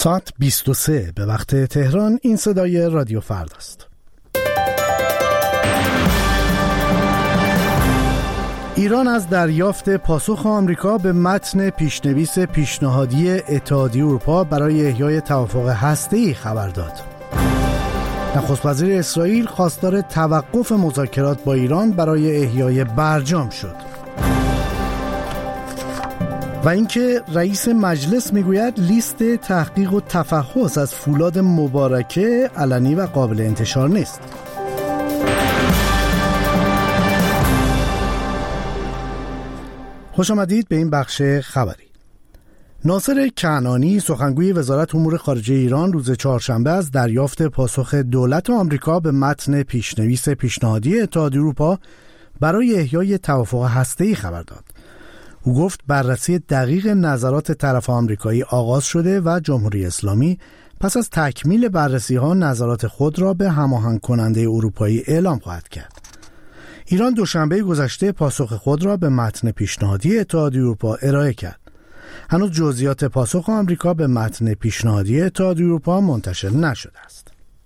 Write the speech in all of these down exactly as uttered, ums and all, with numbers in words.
ساعت بیست و سه به وقت تهران. این صدای رادیو فردا است. ایران از دریافت پاسخ آمریکا به متن پیشنویس پیشنهادی اتحادیه اروپا برای احیای توافق هسته‌ای خبر داد. نخست وزیر اسرائیل خواستار توقف مذاکرات با ایران برای احیای برجام شد. و اینکه رئیس مجلس میگوید لیست تحقیق و تفحص از فولاد مبارکه علنی و قابل انتشار نیست. خوش آمدید به این بخش خبری. ناصر کنعانی سخنگوی وزارت امور خارجه ایران روز چهارشنبه از دریافت پاسخ دولت آمریکا به متن پیشنویس پیشنهادی اتحادیه اروپا برای احیای توافق هسته‌ای خبر داد. او گفت بررسی دقیق نظرات طرف آمریکایی آغاز شده و جمهوری اسلامی پس از تکمیل بررسی‌ها نظرات خود را به هماهنگ کننده اروپایی اعلام خواهد کرد. ایران دوشنبه گذشته پاسخ خود را به متن پیشنهادی اتحادیه اروپا ارائه کرد. هنوز جزئیات پاسخ آمریکا به متن پیشنهادی اتحادیه اروپا منتشر نشده است.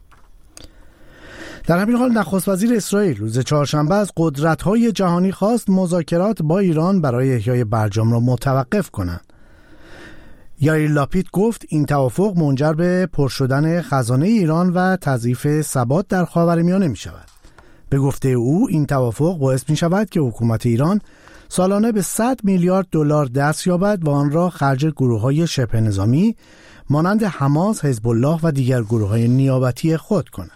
در همین حال نخست وزیر اسرائیل روز چهارشنبه از قدرت‌های جهانی خواست مذاکرات با ایران برای احیای برجام را متوقف کنند. یائیر لاپید گفت این توافق منجر به پر شدن خزانه ایران و تضعیف ثبات در خاورمیانه می شود. به گفته او این توافق باعث می شود که حکومت ایران سالانه به صد میلیارد دلار دست یابد و آن را خرج گروه‌های شبه نظامی مانند حماس، حزب الله و دیگر گروه‌های نیابتی خود کند.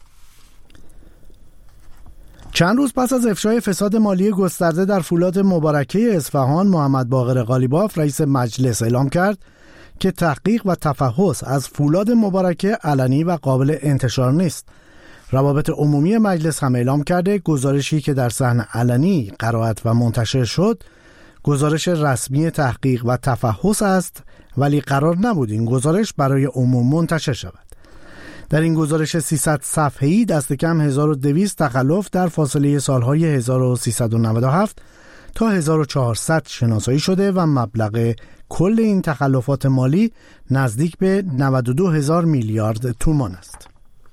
چند روز پس از افشای فساد مالی گسترده در فولاد مبارکه اصفهان، محمد باقر قالیباف رئیس مجلس اعلام کرد که تحقیق و تفحص از فولاد مبارکه علنی و قابل انتشار نیست. روابط عمومی مجلس هم اعلام کرده گزارشی که در صحن علنی قرائت و منتشر شد گزارش رسمی تحقیق و تفحص است، ولی قرار نبود این گزارش برای عموم منتشر شود. در این گزارش سیصد صفحه‌ای دست کم هزار و دویست تخلف در فاصله سالهای هزار و سیصد و نود و هفت تا هزار و چهارصد شناسایی شده و مبلغ کل این تخلفات مالی نزدیک به نود و دو هزار میلیارد تومان است.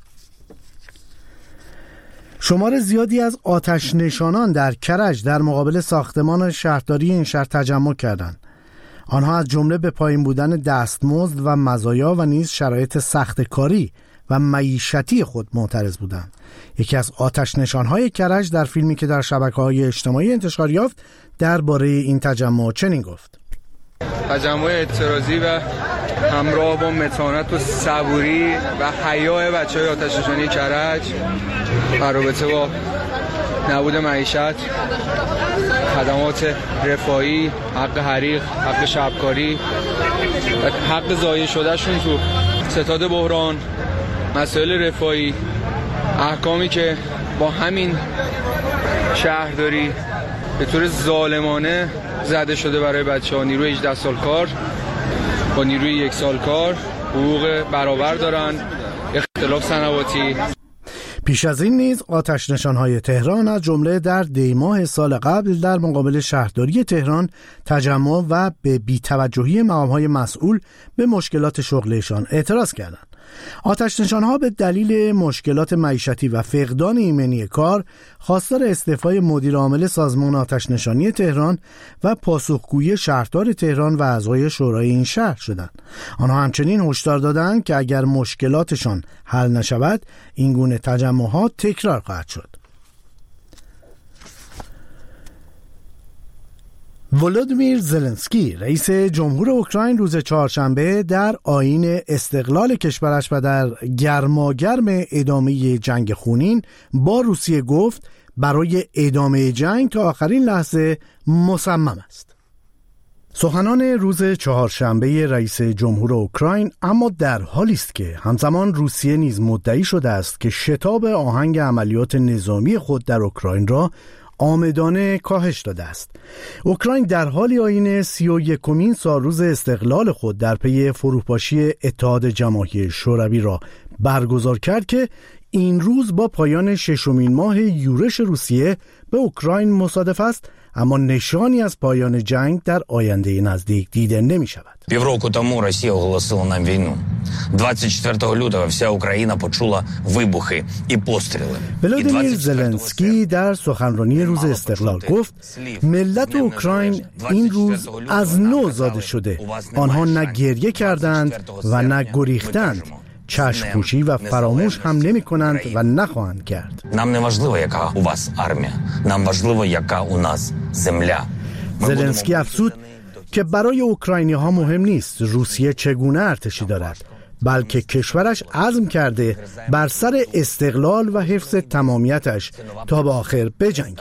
شمار زیادی از آتش نشانان در کرج در مقابل ساختمان شهرداری این شهر تجمع کردند. آنها از جمله به پایین بودن دستمزد و مزایا و نیز شرایط سخت کاری و معیشتی خود معترض بودند. یکی از آتش نشانهای کرج در فیلمی که در شبکه‌های اجتماعی انتشار یافت درباره این تجمع چنین گفت: تجمع اعتراضی و همراه با متانت و صبوری و حیا بچه‌های آتش نشانی کرج در رابطه با نبود معیشت، خدمات رفاهی، حق حریق، حق شبکاری و حق ضایع شدهشون تو ستاد بحران، مسائل رفاهی، احکامی که با همین شهرداری به طور ظالمانه زده شده برای بچه‌ها. نیروی هجده سال کار با نیروی یک سال کار حقوق برابر دارن، اختلاف سنواتی. پیش از این نیز آتش نشانهای تهران از جمله در دی ماه سال قبل در مقابل شهرداری تهران تجمع و به بی‌توجهی مقام‌های مسئول به مشکلات شغلشان اعتراض کردند. آتش نشانها به دلیل مشکلات معیشتی و فقدان ایمنی کار خواستار استعفای مدیر عامل سازمان آتش نشانی تهران و پاسخگویی شهردار تهران و اعضای شورای این شهر شدند. آنها همچنین هشدار دادند که اگر مشکلاتشان حل نشود این گونه تجمعات تکرار خواهد شد. ولودیمیر زلنسکی رئیس جمهور اوکراین روز چهارشنبه در آیین استقلال کشورش و در گرماگرم ادامه جنگ خونین با روسیه گفت برای ادامه جنگ تا آخرین لحظه مصمم است. سخنان روز چهارشنبه رئیس جمهور اوکراین اما در حالی است که همزمان روسیه نیز مدعی شده است که شتاب آهنگ عملیات نظامی خود در اوکراین را آمدانه کاهش داده است. اوکراین در حال آیین سی و یکمین سالروز استقلال خود در پی فروپاشی اتحاد جماهیر شوروی را برگزار کرد که این روز با پایان ششمین ماه یورش روسیه به اوکراین مصادف است، اما نشانی از پایان جنگ در آینده نزدیک دیده نمی شود. Півроку тому Росія оголосила нам війну. двадцять четвертого лютого вся Україна почула вибухи і постріли. ولادیمیر زلنسکی در سخنرانی روز استقلال گفت ملت اوکراین این روز از نو زاده شده. آنها نه گریه کردند و نه گریختند. چشم پوشی و فراموش هم نمی کنند و نخواهند کرد. Нам не важливо, яка у вас армія. Нам важливо, яка у нас земля. زلنسکی افزود که برای اوکراینی ها مهم نیست روسیه چگونه ارتشی دارد، بلکه کشورش عزم کرده بر سر استقلال و حفظ تمامیتش تا به آخر بجنگد.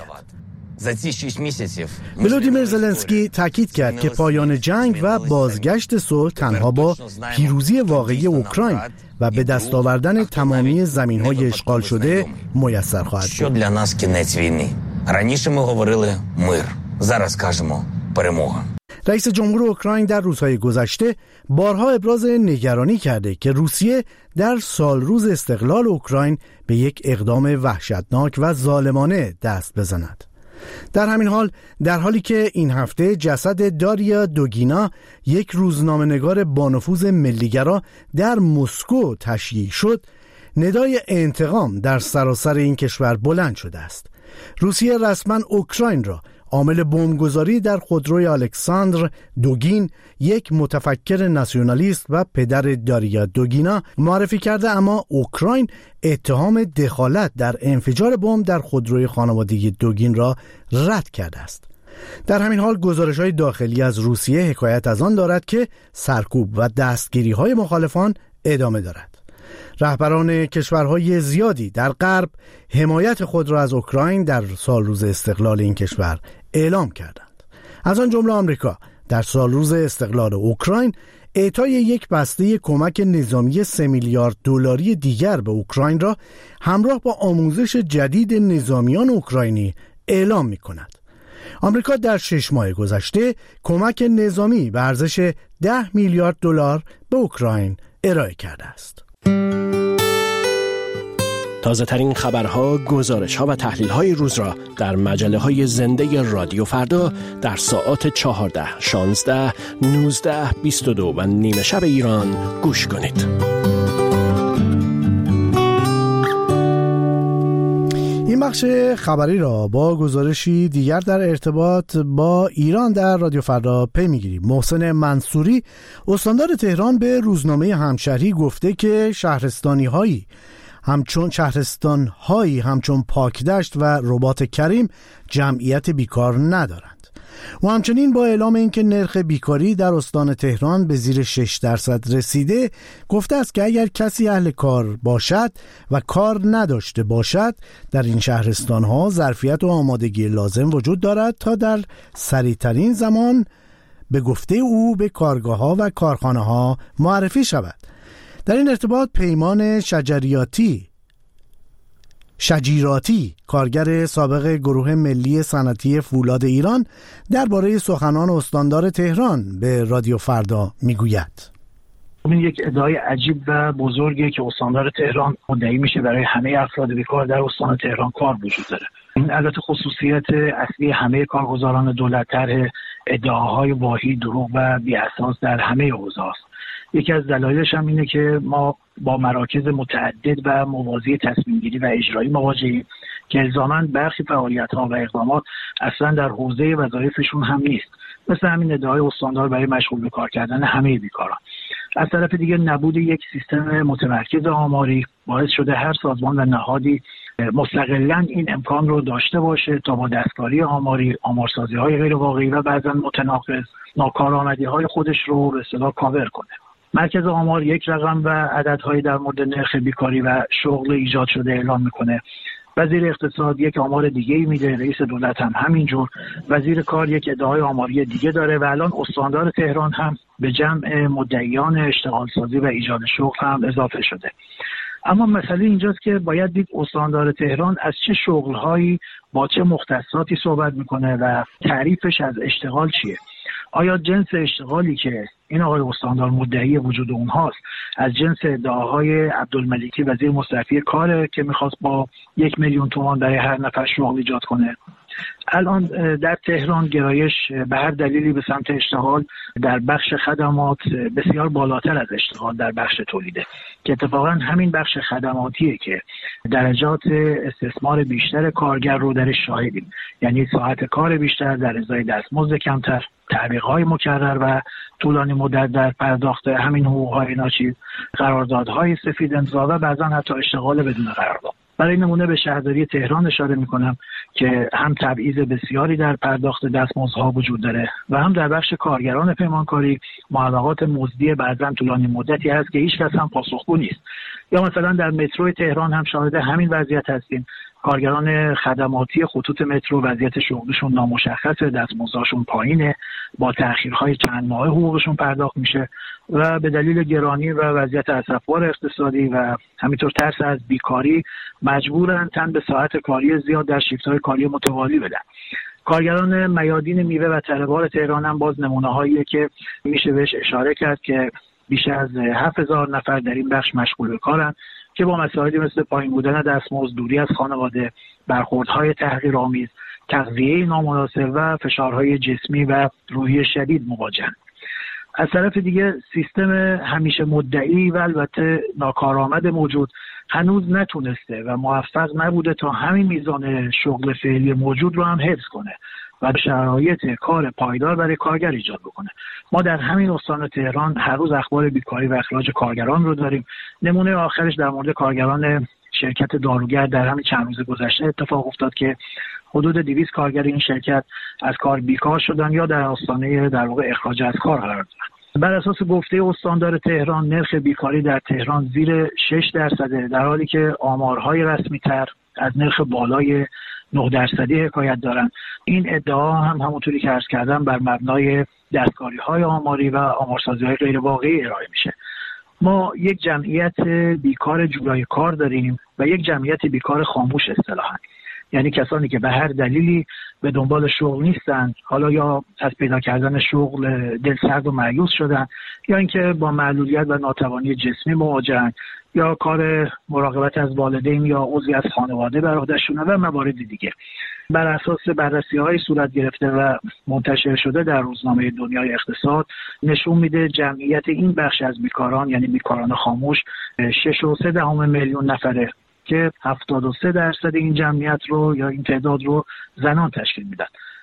ولادیمیر زلنسکی تاکید کرد که پایان جنگ و بازگشت صلح تنها با پیروزی واقعی اوکراین و به دست آوردن تمامی زمین‌های اشغال شده میسر خواهد بود. для нас кінець війни. Раніше ми говорили мир. Зараз кажемо перемога. رئیس جمهور اوکراین در روزهای گذشته بارها ابراز نگرانی کرده که روسیه در سال روز استقلال اوکراین به یک اقدام وحشتناک و ظالمانه دست بزند. در همین حال در حالی که این هفته جسد داریا دوگینا، یک روزنامه‌نگار با نفوذ ملیگرا، در مسکو تشییع شد، ندای انتقام در سراسر این کشور بلند شده است. روسیه رسما اوکراین را عامل بمبگذاری در خودروی الکساندر دوگین، یک متفکر ناسیونالیست و پدر داریا دوگینا، معرفی کرده، اما اوکراین اتهام دخالت در انفجار بمب در خودروی خانوادگی دوگین را رد کرده است. در همین حال گزارش‌های داخلی از روسیه حکایت از آن دارد که سرکوب و دستگیری‌های مخالفان ادامه دارد. رهبران کشورهای زیادی در غرب حمایت خود را از اوکراین در سالروز استقلال این کشور اعلام کردند. از آن جمله آمریکا در سالروز استقلال اوکراین اعطای یک بسته کمک نظامی سه میلیارد دلاری دیگر به اوکراین را همراه با آموزش جدید نظامیان اوکراینی اعلام می کند. آمریکا در شش ماه گذشته کمک نظامی به ارزش ده میلیارد دلار به اوکراین ارائه کرده است. تازه ترین خبرها، گزارش‌ها و تحلیل‌های روز را در مجله‌های زنده رادیو فردا در ساعات چهارده، شانزده، نوزده، بیست و دو و نیمه شب ایران گوش کنید. این بخش خبری را با گزارشی دیگر در ارتباط با ایران در رادیو فردا پی میگیریم. محسن منصوری، استاندار تهران، به روزنامه همشهری گفته که شهرستانی هایی همچون شهرستان هایی همچون پاکدشت و رباط کریم جمعیت بیکار ندارند. و همچنین با اعلام اینکه نرخ بیکاری در استان تهران به زیر شش درصد رسیده، گفته است که اگر کسی اهل کار باشد و کار نداشته باشد، در این شهرستان ها ظرفیت و آمادگی لازم وجود دارد تا در سریعترین زمان به گفته او به کارگاه ها و کارخانه ها معرفی شود. در این ارتباط پیمان شجریاتی شجیراتی کارگر سابق گروه ملی صنعتی فولاد ایران درباره سخنان استاندار تهران به رادیو فردا میگوید. این یک ادعای عجیب و بزرگی که استاندار تهران مدعی میشه برای همه افراد بیکار در استان تهران کار وجود داره. این البته خصوصیت اصلی همه کارگزاران دولت طرح ادعاهای واهی، دروغ و بی اساس در همه حوزه است. یکی از دلایلش هم اینه که ما با مراکز متعدد و موازی تصمیم گیری و اجرایی مواجهیم که الزاماً برخی فعالیت‌ها و اقدامات اصلا در حوزه وظایفشون هم نیست، مثل همین ادعای استاندار برای مشغول به کار کردن همه بیکاران. از طرف دیگه نبود یک سیستم متمرکز آماری باعث شده هر سازمان و نهادی مستقلاً این امکان رو داشته باشه تا با دستکاری آماری، آمارسازی‌های غیر واقعی و بعضاً متناقض ناکارآمدی‌های خودش رو به اصطلاح کاور کنه. مرکز آمار یک رقم و عددهایی در مورد نرخ بیکاری و شغل ایجاد شده اعلام میکنه. وزیر اقتصاد یک آمار دیگه‌ای میده، رئیس دولت هم همینجور، وزیر کار یک ادعای آماری دیگه داره و الان استاندار تهران هم به جمع مدعیان اشتغال سازی و ایجاد شغل هم اضافه شده. اما مسئله اینجاست که باید دید استاندار تهران از چه شغل‌هایی با چه مختصاتی صحبت میکنه و تعریفش از اشتغال چیه. آیا جنس اشتغالی که این آقای استاندار مدعی وجود اونهاست از جنس ادعاهای عبدالملیکی وزیر مستعفی کاره که میخواست با یک میلیون تومان برای هر نفر شغل ایجاد کنه؟ الان در تهران گرایش به هر دلیلی به سمت اشتغال در بخش خدمات بسیار بالاتر از اشتغال در بخش تولیده که اتفاقا همین بخش خدماتیه که درجات استثمار بیشتر کارگر رو درش شاهدیم. یعنی ساعت کار بیشتر در ازای دستمزد کمتر، تعویق‌های مکرر و طولانی مدت در پرداخت همین حقوق‌های ناچیز، قراردادهای سفید امضا و بعضا حتی اشتغال بدون قرارداد. برای نمونه به شهرداری تهران اشاره می‌کنم که هم تبعیض بسیاری در پرداخت دستمزدها وجود داره و هم در بخش کارگران پیمانکاری موافقات مزدی بعضا طولانی مدتی هست که هیچ کس هم پاسخگو نیست. یا مثلا در مترو تهران هم شاهد همین وضعیت هستیم. کارگران خدماتی خطوط مترو وضعیت شغلشون نامشخصه، دستمزدشون پایینه، با تأخیرهای چند ماه حقوقشون پرداخت میشه و به دلیل گرانی و وضعیت اسفبار اقتصادی و همینطور ترس از بیکاری مجبورن تن به ساعت کاری زیاد در شیفت‌های کاری متوالی بدن. کارگران میادین میوه و تره‌بار تهران هم باز نمونه‌هاییه که میشه بهش اشاره کرد که بیش از هفت هزار نفر در این بخش مشغول به کارن که با مسائلی مثل پایین بودن دستمزد، دوری از خانواده، برخوردهای تحقیرآمیز، تغذیه نامناسب و فشارهای جسمی و روحی شدید مواجهن. از طرف دیگه سیستم همیشه مدعی و البته ناکارآمد موجود هنوز نتونسته و موفق نبوده تا همین میزان شغل فعلی موجود رو هم حفظ کنه و شرایط کار پایدار برای کارگر ایجاد بکنه. ما در همین استان تهران هر روز اخبار بیکاری و اخراج کارگران رو داریم. نمونه آخرش در مورد کارگران شرکت داروگر در همین چند روز گذشته اتفاق افتاد که حدود دویست کارگر این شرکت از کار بیکار شدن یا در آستانه در واقع اخراج از کار قرار دارن. بر اساس گفته استاندار تهران نرخ بیکاری در تهران زیر شش درصده، در حالی که آمارهای رسمی تر از نرخ بالای نه درصدی حکایت دارن. این ادعا هم همونطوری که عرض کردم بر مبنای دستکاری‌های آماری و آمارسازی‌های غیر واقعی ارائه میشه. ما یک جمعیت بیکار جولای کار داریم و یک جمعیت بیکار خاموش اصطلاحاً. یعنی کسانی که به هر دلیلی به دنبال شغل نیستن، حالا یا از پیدا کردن شغل دلسرد و مایوس شدن یا اینکه با معلولیت و ناتوانی جسمی مواجهن یا کار مراقبت از والدین یا عضوی از خانواده بر عهده‌شونه و موارد دیگه. بر اساس بررسی‌های صورت گرفته و منتشر شده در روزنامه دنیای اقتصاد نشون میده جمعیت این بخش از بیکاران یعنی بیکاران خاموش شش و سه دهم میلیون نفره که هفتاد و سه درصد این جمعیت رو یا این تعداد رو زنان تشکیل میدن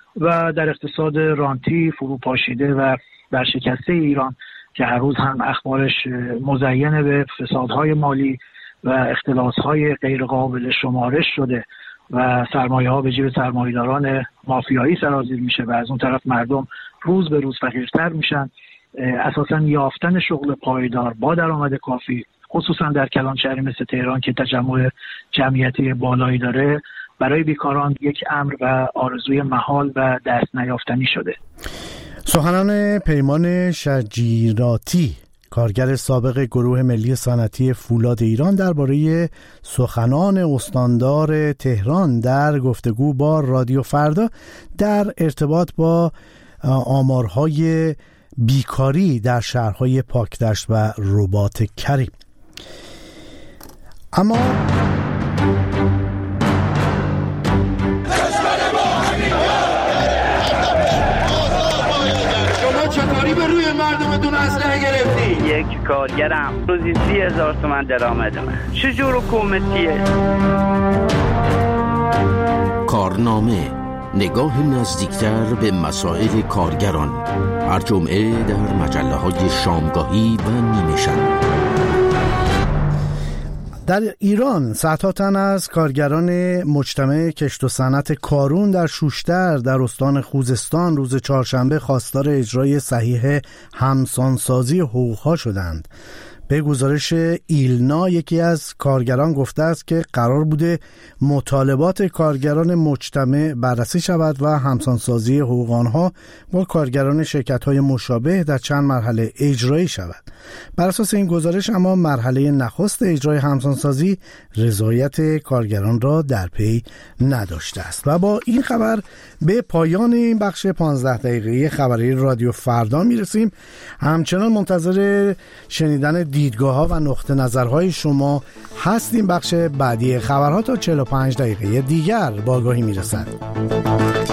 و در اقتصاد رانتی فروپاشیده و برشکسته ایران که هر روز هم اخبارش مزین به فسادهای مالی و اختلاسهای غیر قابل شمارش شده و سرمایه ها به جیب سرمایه‌داران مافیایی سرازیر میشه و از اون طرف مردم روز به روز فقیرتر میشن. اساساً یافتن شغل پایدار با درآمد کافی خصوصا در کلانشهری مثل تهران که تجمع جمعیتی بالایی داره برای بیکاران یک امر و آرزوی محال و دست نیافتنی شده. سخنان پیمان شجیراتی، کارگر سابق گروه ملی صنعتی فولاد ایران، درباره سخنان استاندار تهران در گفتگو با رادیو فردا در ارتباط با آمارهای بیکاری در شهرهای پاکدشت و رباط کریم. اما شما چطوری به روی مردمتون اسلحه گرفتی؟ یک کارگرم روزی سی هزار تومن درآمد من. چجور حکومتیه؟ کارنامه، نگاه نزدیکتر به مسائل کارگران، هر جمعه در مجله‌های شامگاهی و نیمه شب. در ایران صدها تن از کارگران مجتمع کشت و صنعت کارون در شوشتر در استان خوزستان روز چهارشنبه خواستار اجرای صحیح همسانسازی حقوقها شدند. به گزارش ایلنا یکی از کارگران گفته است که قرار بوده مطالبات کارگران مجتمع بررسی شود و همسانسازی حقوق آنها با کارگران شرکت‌های مشابه در چند مرحله اجرایی شود. بر اساس این گزارش اما مرحله نخست اجرای همسانسازی رضایت کارگران را در پی نداشته است. و با این خبر به پایان این بخش پانزده دقیقه‌ای خبری رادیو فردا میرسیم. همچنان منتظر شنیدن دی دیدگاه ها و نقطه نظرهای شما هستیم. بخش بعدی خبرها تا چهل و پنج دقیقه دیگر با آگاهی میرسد.